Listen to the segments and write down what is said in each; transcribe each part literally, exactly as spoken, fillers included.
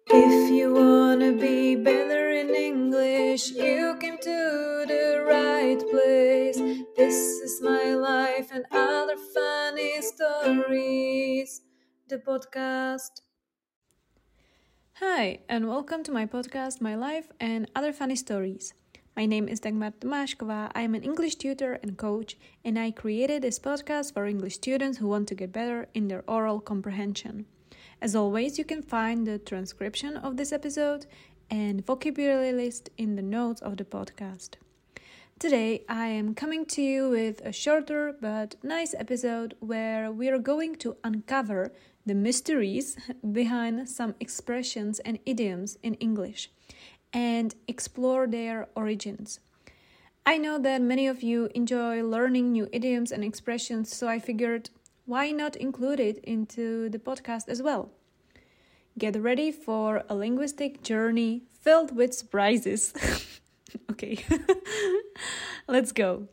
If you wanna be better in English, you came to the right place. This is my life and other funny stories. The podcast. Hi, and welcome to my podcast, My Life and Other Funny Stories. My name is Dagmar Tomashkova. I am an English tutor and coach, and I created this podcast for English students who want to get better in their oral comprehension. As always, you can find the transcription of this episode and vocabulary list in the notes of the podcast. Today, I am coming to you with a shorter but nice episode where we are going to uncover the mysteries behind some expressions and idioms in English and explore their origins. I know that many of you enjoy learning new idioms and expressions, so I figured, why not include it into the podcast as well? Get ready for a linguistic journey filled with surprises. Okay, let's go.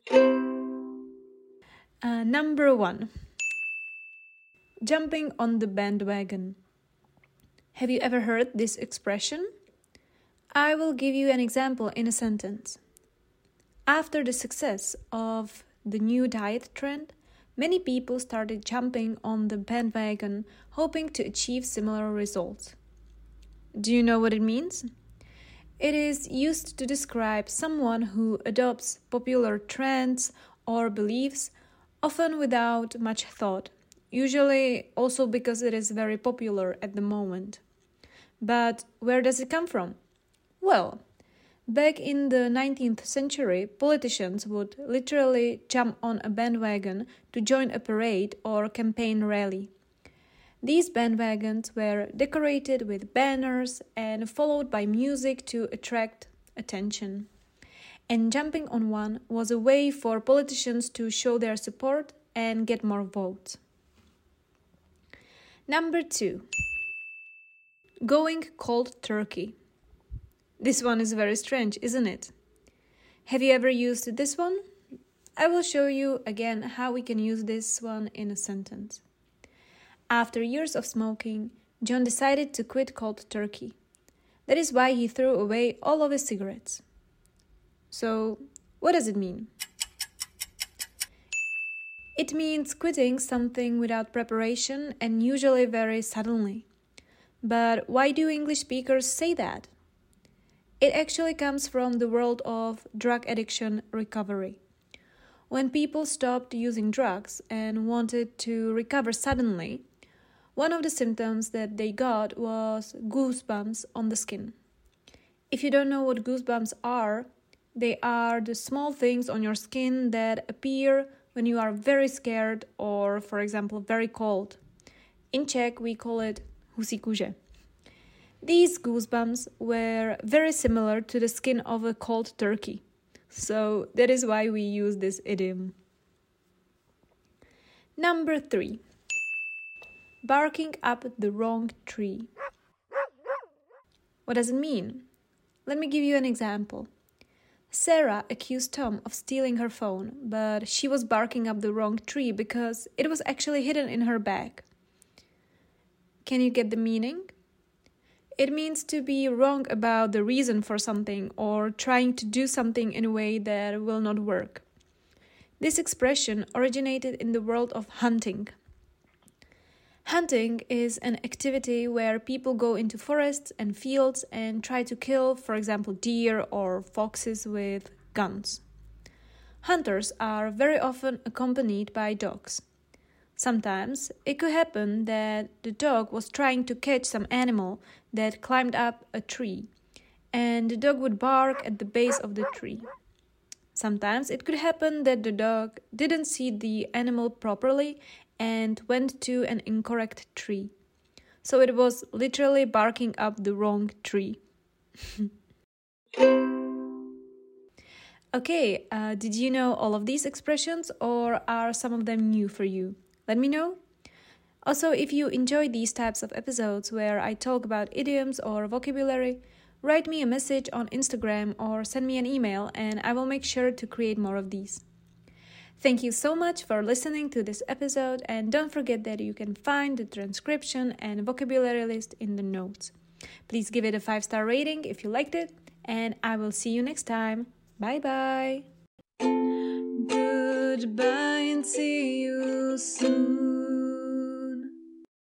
Uh, number one, jumping on the bandwagon. Have you ever heard this expression? I will give you an example in a sentence. After the success of the new diet trend, many people started jumping on the bandwagon, hoping to achieve similar results. Do you know what it means? It is used to describe someone who adopts popular trends or beliefs, often without much thought, usually also because it is very popular at the moment. But where does it come from? Well, back in the nineteenth century, politicians would literally jump on a bandwagon to join a parade or campaign rally. These bandwagons were decorated with banners and followed by music to attract attention. And jumping on one was a way for politicians to show their support and get more votes. Number two, going cold turkey. This one is very strange, isn't it? Have you ever used this one? I will show you again how we can use this one in a sentence. After years of smoking, John decided to quit cold turkey. That is why he threw away all of his cigarettes. So, what does it mean? It means quitting something without preparation and usually very suddenly. But why do English speakers say that? It actually comes from the world of drug addiction recovery. When people stopped using drugs and wanted to recover suddenly, one of the symptoms that they got was goosebumps on the skin. If you don't know what goosebumps are, they are the small things on your skin that appear when you are very scared or, for example, very cold. In Czech, we call it husí kůže. These goosebumps were very similar to the skin of a cold turkey. So that is why we use this idiom. Number three, barking up the wrong tree. What does it mean? Let me give you an example. Sarah accused Tom of stealing her phone, but she was barking up the wrong tree because it was actually hidden in her bag. Can you get the meaning? It means to be wrong about the reason for something or trying to do something in a way that will not work. This expression originated in the world of hunting. Hunting is an activity where people go into forests and fields and try to kill, for example, deer or foxes with guns. Hunters are very often accompanied by dogs. Sometimes it could happen that the dog was trying to catch some animal that climbed up a tree, and the dog would bark at the base of the tree. Sometimes it could happen that the dog didn't see the animal properly and went to an incorrect tree. So it was literally barking up the wrong tree. Okay, uh, did you know all of these expressions or are some of them new for you? Let me know. Also, if you enjoy these types of episodes where I talk about idioms or vocabulary, write me a message on Instagram or send me an email and I will make sure to create more of these. Thank you so much for listening to this episode, and don't forget that you can find the transcription and vocabulary list in the notes. Please give it a five-star rating if you liked it, and I will see you next time. Bye-bye. Goodbye and see you soon.